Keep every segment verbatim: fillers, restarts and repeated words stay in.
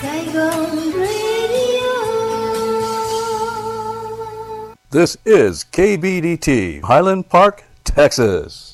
Saigon Radio. This is K B D T, Highland Park, Texas.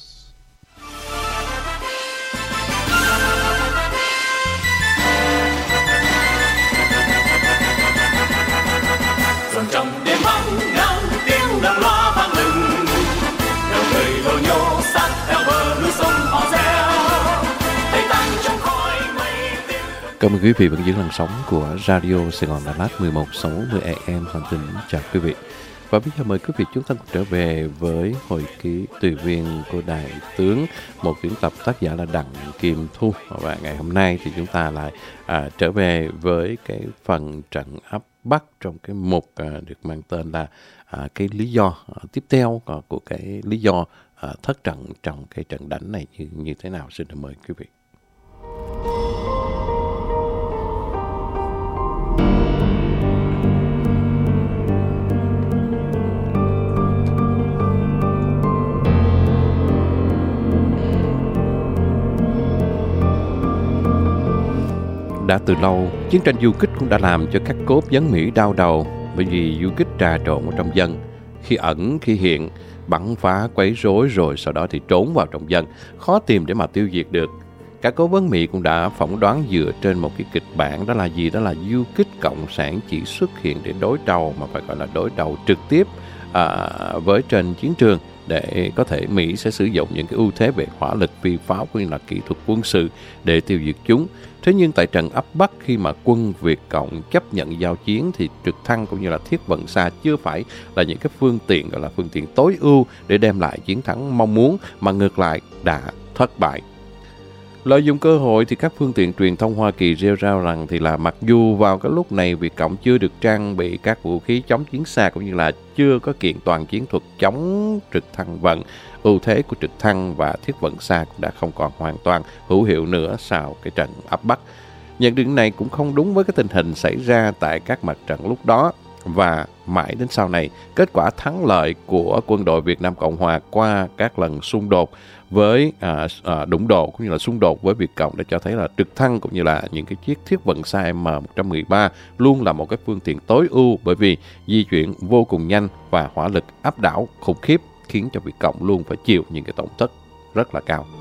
Trong đêm vắng ngàn tiếng đàn loa vang lừng, theo người lồ nhô sát theo bờ núi sông họ reo, tay tan trong khói mây tiếng. Cảm ơn quý vị vẫn giữ làn sóng của Radio Sài Gòn Đà Lạt mười một sáu mươi A M Hoàn Tỉnh. Chào quý vị. Và bây giờ mời quý vị chúng ta cùng trở về với hồi ký Tùy Viên của Đại tướng, một tuyển tập tác giả là Đặng Kim Thu. Và ngày hôm nay thì chúng ta lại à, trở về với cái phần trận ấp Bắc trong cái mục à, được mang tên là à, cái lý do à, tiếp theo à, của cái lý do à, thất trận trong cái trận đánh này như, như thế nào. Xin mời quý vị. Đã từ lâu, chiến tranh du kích cũng đã làm cho các cốt dân Mỹ đau đầu, bởi vì du kích trà trộn ở trong dân, khi ẩn khi hiện, bắn phá quấy rối rồi sau đó thì trốn vào trong dân, khó tìm để mà tiêu diệt được. Các cố vấn Mỹ cũng đã phỏng đoán dựa trên một cái kịch bản, đó là gì? Đó là du kích cộng sản chỉ xuất hiện để đối đầu, mà phải gọi là đối đầu trực tiếp à, với trên chiến trường, để có thể Mỹ sẽ sử dụng những cái ưu thế về hỏa lực, phi pháo cũng như là kỹ thuật quân sự để tiêu diệt chúng. Thế nhưng tại trận ấp Bắc, khi mà quân Việt Cộng chấp nhận giao chiến thì trực thăng cũng như là thiết vận xa chưa phải là những cái phương tiện gọi là phương tiện tối ưu để đem lại chiến thắng mong muốn, mà ngược lại đã thất bại. Lợi dụng cơ hội thì các phương tiện truyền thông Hoa Kỳ rêu rao rằng thì là mặc dù vào cái lúc này Việt Cộng chưa được trang bị các vũ khí chống chiến xa cũng như là chưa có kiện toàn chiến thuật chống trực thăng vận, ưu thế của trực thăng và thiết vận xa cũng đã không còn hoàn toàn hữu hiệu nữa sau cái trận ấp Bắc. Nhận định này cũng không đúng với cái tình hình xảy ra tại các mặt trận lúc đó, và mãi đến sau này, kết quả thắng lợi của quân đội Việt Nam Cộng Hòa qua các lần xung đột với à, à, đụng độ cũng như là xung đột với Việt Cộng đã cho thấy là trực thăng cũng như là những cái chiếc thiết vận xa M một một ba luôn là một cái phương tiện tối ưu, bởi vì di chuyển vô cùng nhanh và hỏa lực áp đảo khủng khiếp, khiến cho Việt Cộng luôn phải chịu những cái tổn thất rất là cao.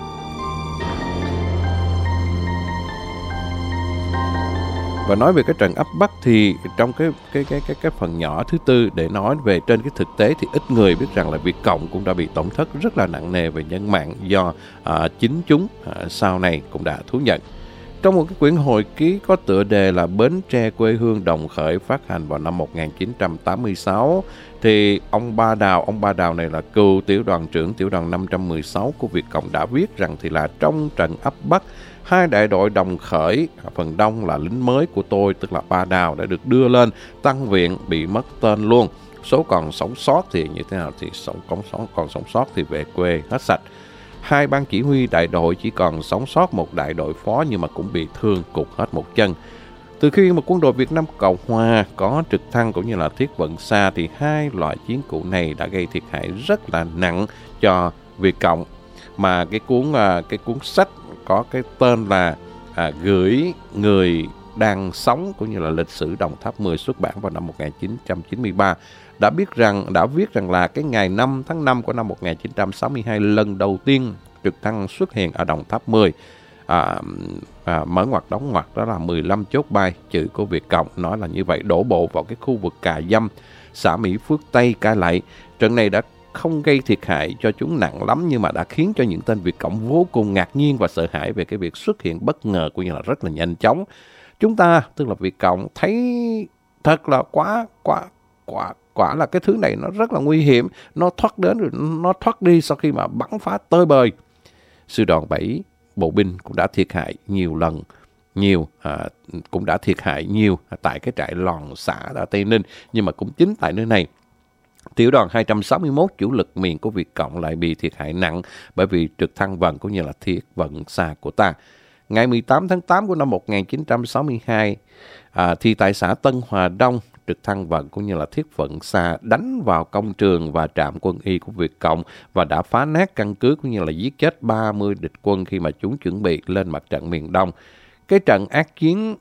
Và nói về cái trận ấp Bắc thì trong cái cái cái cái cái phần nhỏ thứ tư để nói về trên cái thực tế thì ít người biết rằng là Việt Cộng cũng đã bị tổn thất rất là nặng nề về nhân mạng do à, chính chúng à, sau này cũng đã thú nhận. Trong một cái quyển hồi ký có tựa đề là Bến Tre quê hương Đồng Khởi phát hành vào năm một nghìn chín trăm tám mươi sáu, thì ông Ba Đào, ông Ba Đào này là cựu tiểu đoàn trưởng tiểu đoàn năm trăm mười sáu của Việt Cộng đã viết rằng thì là trong trận ấp Bắc, hai đại đội Đồng Khởi, phần đông là lính mới của tôi, tức là Ba Đào, đã được đưa lên tăng viện bị mất tên luôn. Số còn sống sót thì như thế nào thì sống còn sống, còn sống sót thì về quê hết sạch. Hai ban chỉ huy đại đội chỉ còn sống sót một đại đội phó nhưng mà cũng bị thương cụt hết một chân. Từ khi mà quân đội Việt Nam Cộng Hòa có trực thăng cũng như là thiết vận xa thì hai loại chiến cụ này đã gây thiệt hại rất là nặng cho Việt Cộng. Mà cái cuốn cái cuốn sách có cái tên là à, Gửi người đang sống cũng như là lịch sử Đồng Tháp mười xuất bản vào năm một nghìn chín trăm chín mươi ba đã biết rằng đã viết rằng là cái ngày năm tháng năm của năm một nghìn chín trăm sáu mươi hai, lần đầu tiên trực thăng xuất hiện ở Đồng Tháp mười. À, à, mở ngoặc đóng ngoặc, đó là mười lăm chốt bay, chữ của Việt Cộng nói là như vậy, đổ bộ vào cái khu vực Cà Dăm, xã Mỹ Phước Tây, Cai Lậy. Trận này đã không gây thiệt hại cho chúng nặng lắm, nhưng mà đã khiến cho những tên Việt Cộng vô cùng ngạc nhiên và sợ hãi về cái việc xuất hiện bất ngờ cũng như là rất là nhanh chóng. Chúng ta, tức là Việt Cộng, thấy thật là quá quá quá quả là cái thứ này nó rất là nguy hiểm, nó thoát đến rồi nó thoát đi sau khi mà bắn phá tơi bời. Sư đoàn bảy bộ binh cũng đã thiệt hại nhiều lần, nhiều à, cũng đã thiệt hại nhiều tại cái trại Lòn xã ở Tây Ninh, nhưng mà cũng chính tại nơi này tiểu đoàn hai trăm sáu mươi mốt chủ lực miền của Việt Cộng lại bị thiệt hại nặng bởi vì trực thăng vận cũng như là thiết vận xa của ta. Ngày mười tám tháng tám của năm một nghìn chín trăm sáu mươi hai, à, thì tại xã Tân Hòa Đông, trực thăng vận cũng như là thiết vận xa đánh vào công trường và trạm quân y của Việt Cộng và đã phá nát căn cứ cũng như là giết chết ba mươi địch quân khi mà chúng chuẩn bị lên mặt trận miền Đông. Cái trận ác chiến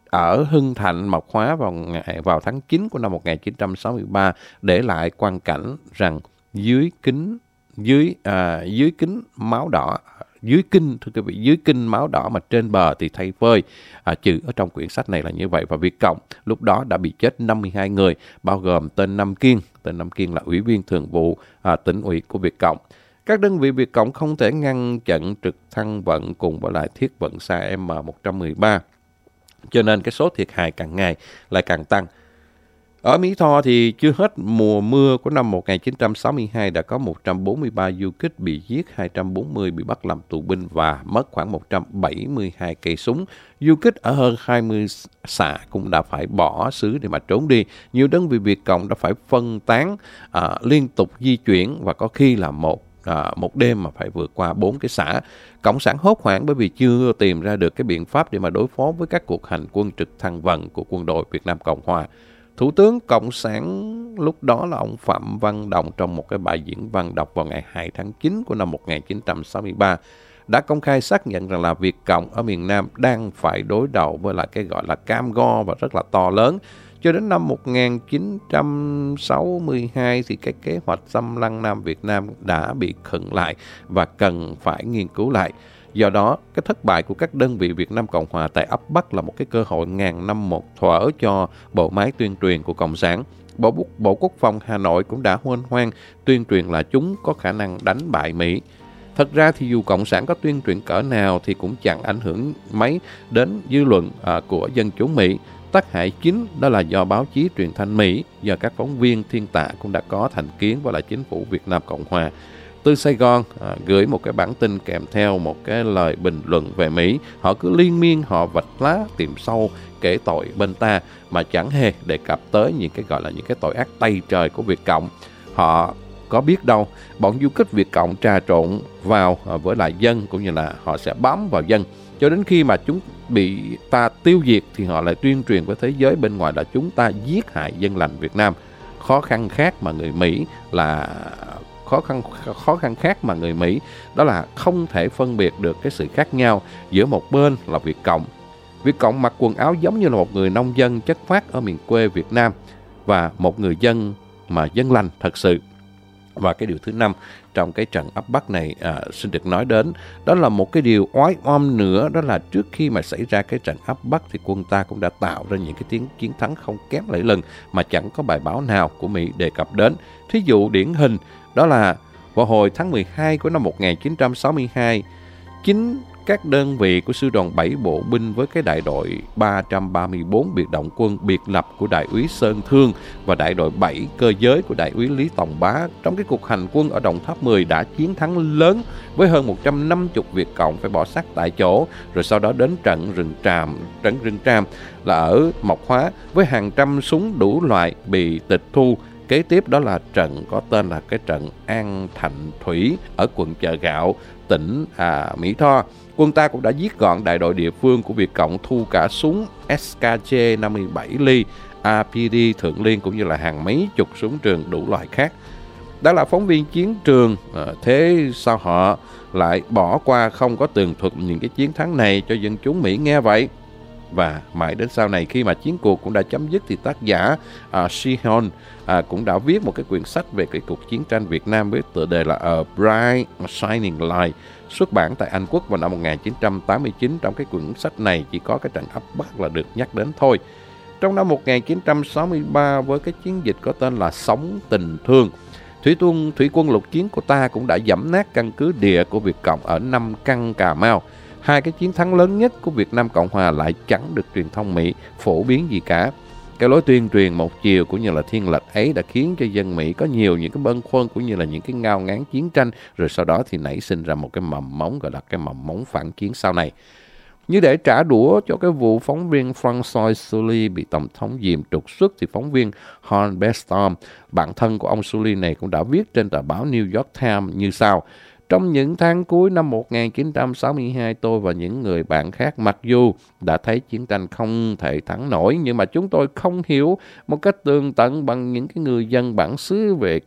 ở Hưng Thạnh, Mộc Hóa vào ngày, vào tháng chín của năm một nghìn chín trăm sáu mươi ba, để lại quang cảnh rằng dưới kính dưới à, dưới kính máu đỏ, dưới kinh thưa quý vị, dưới kinh máu đỏ mà trên bờ thì thay phơi. À, chữ ở trong quyển sách này là như vậy. Và Việt Cộng lúc đó đã bị chết năm mươi hai người, bao gồm tên Nam Kiên. Tên Nam Kiên là ủy viên thường vụ à, tỉnh ủy của Việt Cộng. Các đơn vị Việt Cộng không thể ngăn chặn trực thăng vận cùng với lại thiết vận xa M một trăm mười ba, cho nên cái số thiệt hại càng ngày lại càng tăng. Ở Mỹ Tho thì chưa hết mùa mưa của năm một nghìn chín trăm sáu mươi hai đã có một trăm bốn mươi ba du kích bị giết, hai trăm bốn mươi bị bắt làm tù binh và mất khoảng một trăm bảy mươi hai cây súng. Du kích ở hơn hai mươi xã cũng đã phải bỏ xứ để mà trốn đi. Nhiều đơn vị Việt Cộng đã phải phân tán, à, liên tục di chuyển và có khi là một À, một đêm mà phải vượt qua bốn cái xã. Cộng sản hốt hoảng bởi vì chưa tìm ra được cái biện pháp để mà đối phó với các cuộc hành quân trực thăng vận của quân đội Việt Nam Cộng Hòa. Thủ tướng Cộng sản lúc đó là ông Phạm Văn Đồng, trong một cái bài diễn văn đọc vào ngày hai tháng chín của năm một nghìn chín trăm sáu mươi ba, đã công khai xác nhận rằng là Việt Cộng ở miền Nam đang phải đối đầu với lại cái gọi là cam go và rất là to lớn. Cho đến năm một nghìn chín trăm sáu mươi hai thì cái kế hoạch xâm lăng Nam Việt Nam đã bị khựng lại và cần phải nghiên cứu lại. Do đó, cái thất bại của các đơn vị Việt Nam Cộng Hòa tại ấp Bắc là một cái cơ hội ngàn năm một thuở cho bộ máy tuyên truyền của Cộng sản. Bộ, Bộ Quốc phòng Hà Nội cũng đã huênh hoang tuyên truyền là chúng có khả năng đánh bại Mỹ. Thật ra thì dù Cộng sản có tuyên truyền cỡ nào thì cũng chẳng ảnh hưởng mấy đến dư luận à, của dân chúng Mỹ. Tác hại chính đó là do báo chí truyền thanh Mỹ, do các phóng viên thiên tạ cũng đã có thành kiến với lại chính phủ Việt Nam Cộng Hòa. Từ Sài Gòn à, gửi một cái bản tin kèm theo một cái lời bình luận về Mỹ. Họ cứ liên miên họ vạch lá tìm sâu kể tội bên ta mà chẳng hề đề cập tới những cái gọi là những cái tội ác tày trời của Việt Cộng. Họ có biết đâu bọn du kích Việt Cộng trà trộn vào à, với lại dân, cũng như là họ sẽ bám vào dân. Cho đến khi mà chúng bị ta tiêu diệt thì họ lại tuyên truyền với thế giới bên ngoài là chúng ta giết hại dân lành Việt Nam. Khó khăn khác mà người Mỹ là khó khăn khó khăn khác mà người Mỹ đó là không thể phân biệt được cái sự khác nhau giữa một bên là Việt Cộng. Việt Cộng mặc quần áo giống như là một người nông dân chất phác ở miền quê Việt Nam và một người dân mà dân lành thật sự. Và cái điều thứ năm trong cái trận ấp Bắc này à, xin được nói đến, đó là một cái điều oái oăm nữa, đó là trước khi mà xảy ra cái trận ấp Bắc thì quân ta cũng đã tạo ra những cái tiếng chiến thắng không kém lẫy lừng mà chẳng có bài báo nào của Mỹ đề cập đến. Thí dụ điển hình đó là vào hồi tháng mười hai của năm một nghìn chín trăm sáu mươi hai, chính các đơn vị của sư đoàn bảy bộ binh với cái đại đội ba trăm ba mươi tư biệt động quân biệt lập của đại úy Sơn Thương và đại đội bảy cơ giới của đại úy Lý Tòng Bá trong cái cuộc hành quân ở Đồng Tháp mười đã chiến thắng lớn với hơn một trăm năm mươi Việt Cộng phải bỏ xác tại chỗ, rồi sau đó đến trận rừng tràm, trận rừng tràm là ở Mộc Hóa với hàng trăm súng đủ loại bị tịch thu. Kế tiếp đó là trận có tên là cái trận An Thạnh Thủy ở quận Chợ Gạo, tỉnh à, Mỹ Tho. Quân ta cũng đã giết gọn đại đội địa phương của Việt Cộng, thu cả súng S K J năm mươi bảy ly, R P D Thượng Liên cũng như là hàng mấy chục súng trường đủ loại khác. Đó là phóng viên chiến trường, à, thế sao họ lại bỏ qua không có tường thuật những cái chiến thắng này cho dân chúng Mỹ nghe vậy? Và mãi đến sau này khi mà chiến cuộc cũng đã chấm dứt thì tác giả uh, Shihon uh, cũng đã viết một cái quyển sách về cái cuộc chiến tranh Việt Nam với tựa đề là A Bright Shining Light, xuất bản tại Anh Quốc vào năm một nghìn chín trăm tám mươi chín. Trong cái quyển sách này chỉ có cái trận ấp Bắc là được nhắc đến thôi. Trong năm một nghìn chín trăm sáu mươi ba, với cái chiến dịch có tên là Sống Tình Thương, Thủy quân, Thủy quân lục chiến của ta cũng đã giẫm nát căn cứ địa của Việt Cộng ở Nam Căn, Cà Mau. Hai cái chiến thắng lớn nhất của Việt Nam Cộng Hòa lại chẳng được truyền thông Mỹ phổ biến gì cả. Cái lối tuyên truyền một chiều cũng như là thiên lệch ấy đã khiến cho dân Mỹ có nhiều những cái bâng khuâng cũng như là những cái ngao ngán chiến tranh, rồi sau đó thì nảy sinh ra một cái mầm mống gọi là cái mầm mống phản chiến sau này. Như để trả đũa cho cái vụ phóng viên François Sully bị Tổng thống Diệm trục xuất thì phóng viên Horn Bestorm, bạn thân của ông Sully này, cũng đã viết trên tờ báo New York Times như sau: trong những tháng cuối năm một nghìn chín trăm sáu mươi hai, tôi và những người bạn khác mặc dù đã thấy chiến tranh không thể thắng nổi, nhưng mà chúng tôi không hiểu một cách tường tận bằng những cái người dân bản xứ về các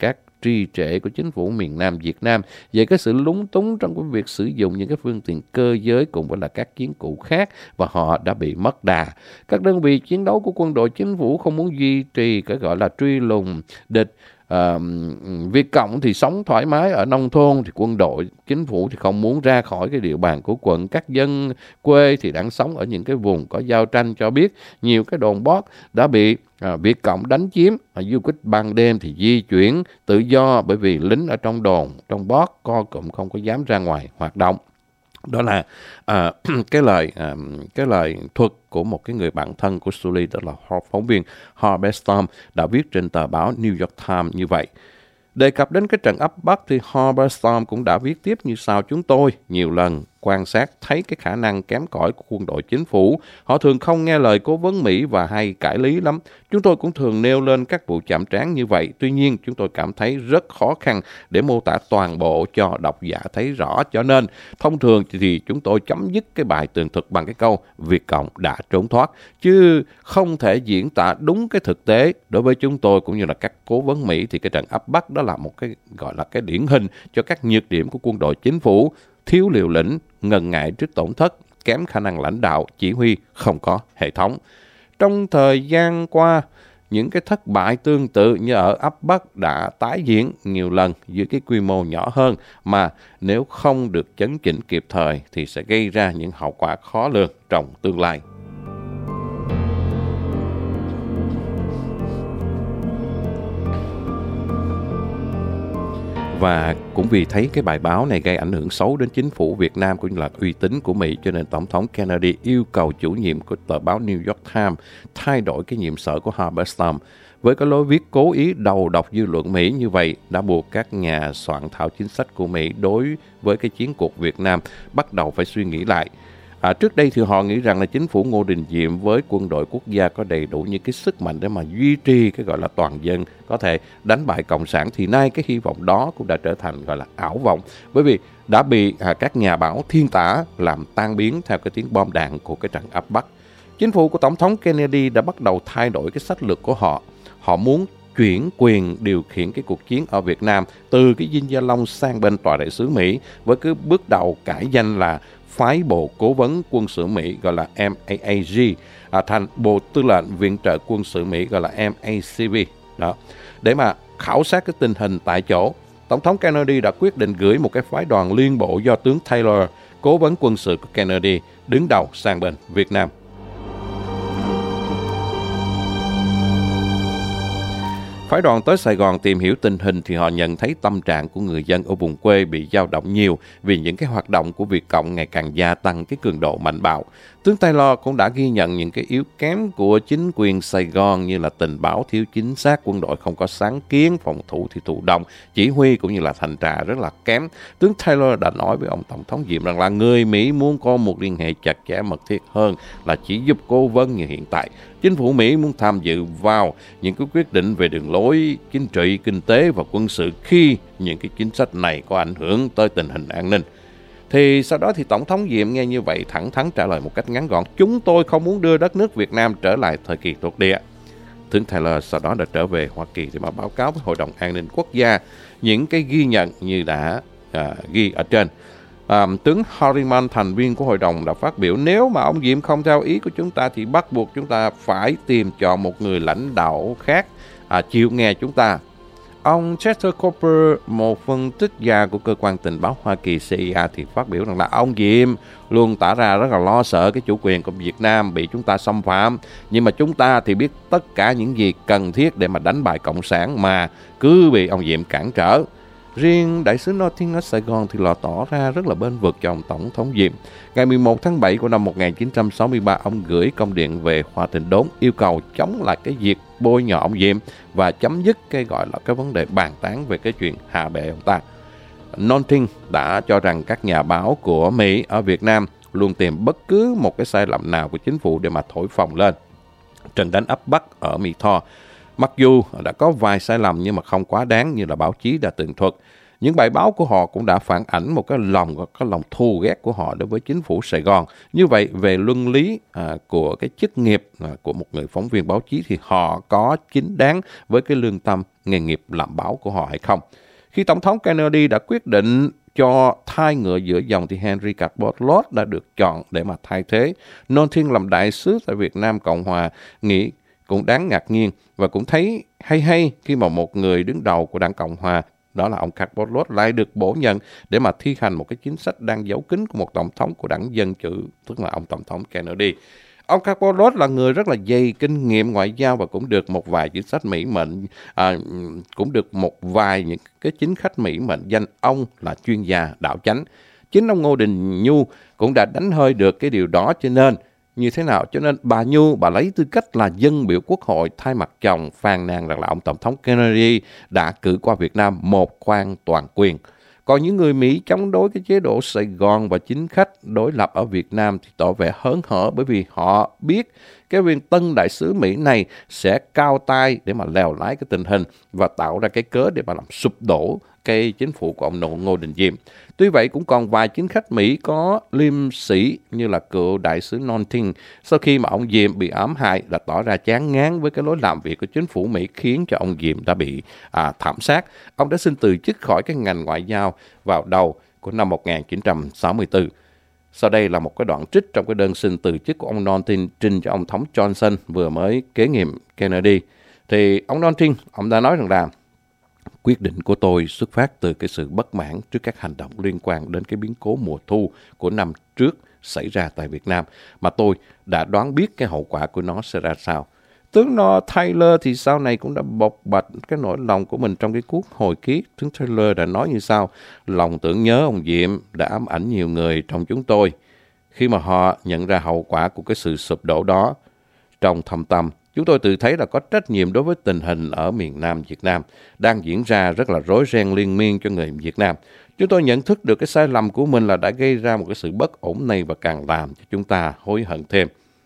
trì trệ của chính phủ miền Nam Việt Nam về cái sự lúng túng trong cái việc sử dụng những cái phương tiện cơ giới cùng với là các chiến cụ khác, và họ đã bị mất đà. Các đơn vị chiến đấu của quân đội chính phủ không muốn duy trì cái gọi là truy lùng địch. À, Việt Cộng thì sống thoải mái ở nông thôn, thì quân đội chính phủ thì không muốn ra khỏi cái địa bàn của quận. Các dân quê thì đang sống ở những cái vùng có giao tranh cho biết nhiều cái đồn bót đã bị à, Việt Cộng đánh chiếm. À, du kích ban đêm thì di chuyển tự do bởi vì lính ở trong đồn, trong bót co cụm không có dám ra ngoài hoạt động. Đó là à, cái lời à, cái lời thuật của một cái người bạn thân của Sully, đó là phóng viên Herbert Storm đã viết trên tờ báo New York Times như vậy. Đề cập đến cái trận áp Bắc thì Herbert Storm cũng đã viết tiếp như sau: chúng tôi nhiều lần quan sát thấy cái khả năng kém cỏi của quân đội chính phủ. Họ thường không nghe lời cố vấn Mỹ và hay cãi lý lắm. Chúng tôi cũng thường nêu lên các vụ chạm trán như vậy. Tuy nhiên, chúng tôi cảm thấy rất khó khăn để mô tả toàn bộ cho độc giả thấy rõ. Cho nên, thông thường thì chúng tôi chấm dứt cái bài tường thuật bằng cái câu Việt Cộng đã trốn thoát, chứ không thể diễn tả đúng cái thực tế. Đối với chúng tôi cũng như là các cố vấn Mỹ thì cái trận áp Bắc đó là một cái gọi là cái điển hình cho các nhược điểm của quân đội chính phủ: thiếu liều lĩnh, ngần ngại trước tổn thất, kém khả năng lãnh đạo, chỉ huy, không có hệ thống. Trong thời gian qua, những cái thất bại tương tự như ở áp Bắc đã tái diễn nhiều lần dưới cái quy mô nhỏ hơn, mà nếu không được chấn chỉnh kịp thời thì sẽ gây ra những hậu quả khó lường trong tương lai. Và cũng vì thấy cái bài báo này gây ảnh hưởng xấu đến chính phủ Việt Nam cũng như là uy tín của Mỹ, cho nên Tổng thống Kennedy yêu cầu chủ nhiệm của tờ báo New York Times thay đổi cái nhiệm sở của Herbert Storm. Với cái lối viết cố ý đầu độc dư luận Mỹ như vậy đã buộc các nhà soạn thảo chính sách của Mỹ đối với cái chiến cuộc Việt Nam bắt đầu phải suy nghĩ lại. À, trước đây thì họ nghĩ rằng là chính phủ Ngô Đình Diệm với quân đội quốc gia có đầy đủ những cái sức mạnh để mà duy trì cái gọi là toàn dân có thể đánh bại Cộng sản, thì nay cái hy vọng đó cũng đã trở thành gọi là ảo vọng, bởi vì đã bị à, các nhà báo thiên tả làm tan biến theo cái tiếng bom đạn của cái trận áp Bắc. Chính phủ của Tổng thống Kennedy đã bắt đầu thay đổi cái sách lược của họ. Họ muốn chuyển quyền điều khiển cái cuộc chiến ở Việt Nam từ cái Dinh Gia Long sang bên Tòa đại sứ Mỹ, với cái bước đầu cải danh là phái bộ cố vấn quân sự Mỹ gọi là M A A G à, thành Bộ Tư lệnh Viện trợ quân sự Mỹ gọi là M A C V. Đó, để mà khảo sát cái tình hình tại chỗ, Tổng thống Kennedy đã quyết định gửi một cái phái đoàn liên bộ do tướng Taylor, cố vấn quân sự của Kennedy, đứng đầu sang bên Việt Nam. Phái đoàn tới Sài Gòn tìm hiểu tình hình thì họ nhận thấy tâm trạng của người dân ở vùng quê bị dao động nhiều vì những cái hoạt động của Việt Cộng ngày càng gia tăng cái cường độ mạnh bạo. Tướng Taylor cũng đã ghi nhận những cái yếu kém của chính quyền Sài Gòn như là tình báo thiếu chính xác, quân đội không có sáng kiến, phòng thủ thì thụ động, chỉ huy cũng như là thanh tra rất là kém. Tướng Taylor đã nói với ông Tổng thống Diệm rằng là người Mỹ muốn có một liên hệ chặt chẽ mật thiết hơn là chỉ giúp cố vấn như hiện tại. Chính phủ Mỹ muốn tham dự vào những cái quyết định về đường lối chính trị, kinh tế và quân sự khi những cái chính sách này có ảnh hưởng tới tình hình an ninh. Thì sau đó thì Tổng thống Diệm nghe như vậy thẳng thắn trả lời một cách ngắn gọn: chúng tôi không muốn đưa đất nước Việt Nam trở lại thời kỳ thuộc địa. Tướng Taylor sau đó đã trở về Hoa Kỳ để mà báo cáo với Hội đồng An ninh Quốc gia những cái ghi nhận như đã à, ghi ở trên. À, tướng Harriman, thành viên của hội đồng, đã phát biểu: nếu mà ông Diệm không theo ý của chúng ta thì bắt buộc chúng ta phải tìm chọn một người lãnh đạo khác à, chịu nghe chúng ta. Ông Chester Cooper, một phân tích gia của cơ quan tình báo Hoa Kỳ C I A, thì phát biểu rằng là ông Diệm luôn tỏ ra rất là lo sợ cái chủ quyền của Việt Nam bị chúng ta xâm phạm, nhưng mà chúng ta thì biết tất cả những gì cần thiết để mà đánh bại Cộng sản mà cứ bị ông Diệm cản trở. Riêng đại sứ Norton ở Sài Gòn thì lò tỏ ra rất là bên vực cho ông Tổng thống Diệm. Ngày mười một tháng bảy của năm một nghìn chín trăm sáu mươi ba, ông gửi công điện về Hòa Thịnh Đốn yêu cầu chống lại cái việc bôi nhọ ông Diệm và chấm dứt cái gọi là cái vấn đề bàn tán về cái chuyện hạ bệ ông ta. Norton đã cho rằng các nhà báo của Mỹ ở Việt Nam luôn tìm bất cứ một cái sai lầm nào của chính phủ để mà thổi phồng lên. Trận đánh áp Bắc ở Mỹ Tho, mặc dù đã có vài sai lầm nhưng mà không quá đáng như là báo chí đã tường thuật. Những bài báo của họ cũng đã phản ảnh một cái lòng cái lòng thù ghét của họ đối với chính phủ Sài Gòn. Như vậy, về luân lý à, của cái chức nghiệp à, của một người phóng viên báo chí thì họ có chính đáng với cái lương tâm nghề nghiệp làm báo của họ hay không? Khi Tổng thống Kennedy đã quyết định cho thai ngựa giữa dòng thì Henry Cabot Lodge đã được chọn để mà thay thế. Nontin làm đại sứ tại Việt Nam Cộng Hòa nghĩ cũng đáng ngạc nhiên và cũng thấy hay hay khi mà một người đứng đầu của đảng Cộng Hòa, đó là ông Cabot Lodge, lại được bổ nhiệm để mà thi hành một cái chính sách đang giấu kín của một tổng thống của đảng Dân Chủ, tức là ông Tổng thống Kennedy. Ông Cabot Lodge là người rất là dày kinh nghiệm ngoại giao và cũng được một vài chính sách mỹ mệnh, à, cũng được một vài những cái chính khách mỹ mệnh danh ông là chuyên gia đạo chánh. Chính ông Ngô Đình Nhu cũng đã đánh hơi được cái điều đó, cho nên như thế nào? Cho nên bà Nhu, bà lấy tư cách là dân biểu quốc hội thay mặt chồng phàn nàn rằng là ông Tổng thống Kennedy đã cử qua Việt Nam một quan toàn quyền. Còn những người Mỹ chống đối cái chế độ Sài Gòn và chính khách đối lập ở Việt Nam thì tỏ vẻ hớn hở, bởi vì họ biết cái viên tân đại sứ Mỹ này sẽ cao tay để mà lèo lái cái tình hình và tạo ra cái cớ để mà làm sụp đổ cái chính phủ của ông Ngô Đình Diệm. Tuy vậy cũng còn vài chính khách Mỹ có liêm sĩ như là cựu đại sứ Nontin, sau khi mà ông Diệm bị ám hại đã tỏ ra chán ngán với cái lối làm việc của chính phủ Mỹ, khiến cho ông Diệm đã bị à, thảm sát. Ông đã xin từ chức khỏi cái ngành ngoại giao vào đầu của năm một nghìn chín trăm sáu mươi tư. Sau đây là một cái đoạn trích trong cái đơn xin từ chức của ông Nontin trình cho ông thống Johnson vừa mới kế nhiệm Kennedy. Thì ông Nontin, ông đã nói rằng là quyết định của tôi xuất phát từ cái sự bất mãn trước các hành động liên quan đến cái biến cố mùa thu của năm trước xảy ra tại Việt Nam, mà tôi đã đoán biết cái hậu quả của nó sẽ ra sao. Tướng nó Taylor thì sau này cũng đã bộc bạch cái nỗi lòng của mình trong cái cuốn hồi ký. Tướng Taylor đã nói như sau: lòng tưởng nhớ ông Diệm đã ám ảnh nhiều người trong chúng tôi khi mà họ nhận ra hậu quả của cái sự sụp đổ đó. Trong thâm tâm, chúng tôi tự thấy là có trách nhiệm đối với tình hình ở miền Nam Việt Nam đang diễn ra rất là rối ren liên miên cho người Việt Nam. Chúng tôi nhận thức được cái sai lầm của mình là đã gây ra một cái sự bất ổn này và càng làm cho chúng ta hối hận thêm.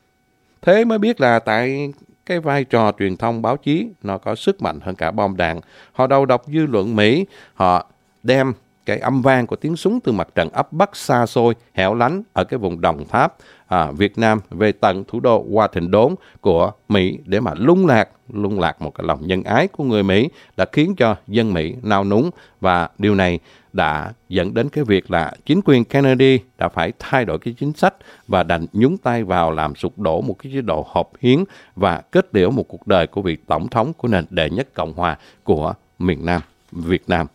Thế mới biết là tại cái vai trò truyền thông báo chí nó có sức mạnh hơn cả bom đạn. Họ đầu độc dư luận Mỹ, họ đem cái âm vang của tiếng súng từ mặt trận ấp Bắc xa xôi, hẻo lánh ở cái vùng Đồng Tháp, à, Việt Nam về tận thủ đô Washington của Mỹ để mà lung lạc, lung lạc một cái lòng nhân ái của người Mỹ, đã khiến cho dân Mỹ nao núng, và điều này đã dẫn đến cái việc là chính quyền Kennedy đã phải thay đổi cái chính sách và đành nhúng tay vào làm sụp đổ một cái chế độ hợp hiến và kết liễu một cuộc đời của vị tổng thống của nền đệ nhất Cộng hòa của miền Nam Việt Nam.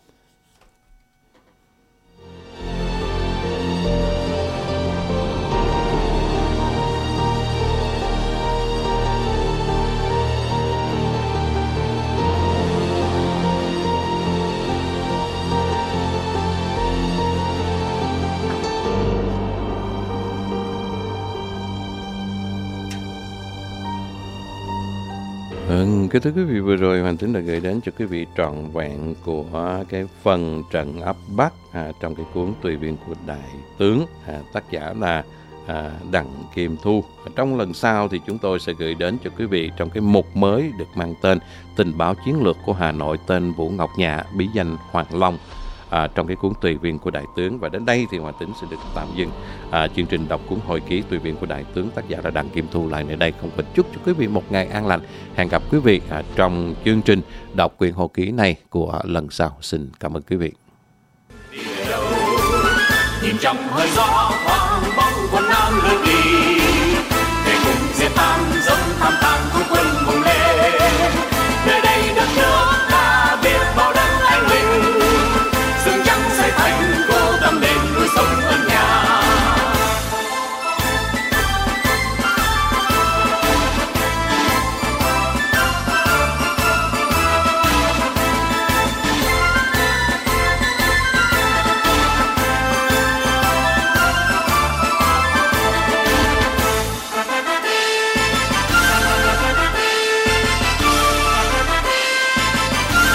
Ừ, cái thưa quý vị, vừa rồi Hoàng Tính đã gửi đến cho quý vị trọn vẹn của cái phần trận ấp Bắc à, trong cái cuốn Tùy Viên của Đại Tướng, à, tác giả là à, Đặng Kim Thu. Trong lần sau thì chúng tôi sẽ gửi đến cho quý vị trong cái mục mới được mang tên Tình báo chiến lược của Hà Nội, tên Vũ Ngọc Nhã, bí danh Hoàng Long, à, trong cái cuốn Tùy Viên của Đại Tướng. Và đến đây thì Hoàng Tính sẽ được tạm dừng à, chương trình đọc cuốn hồi ký Tùy Viên của Đại Tướng, tác giả là Đặng Kim Thu lại nơi đây. Không quên chúc cho quý vị một ngày an lành. Hẹn gặp quý vị à, trong chương trình đọc quyển hồi ký này của lần sau. Xin cảm ơn quý vị. Nhìn trong hơi gió thoáng bóng quần nam lướt đi.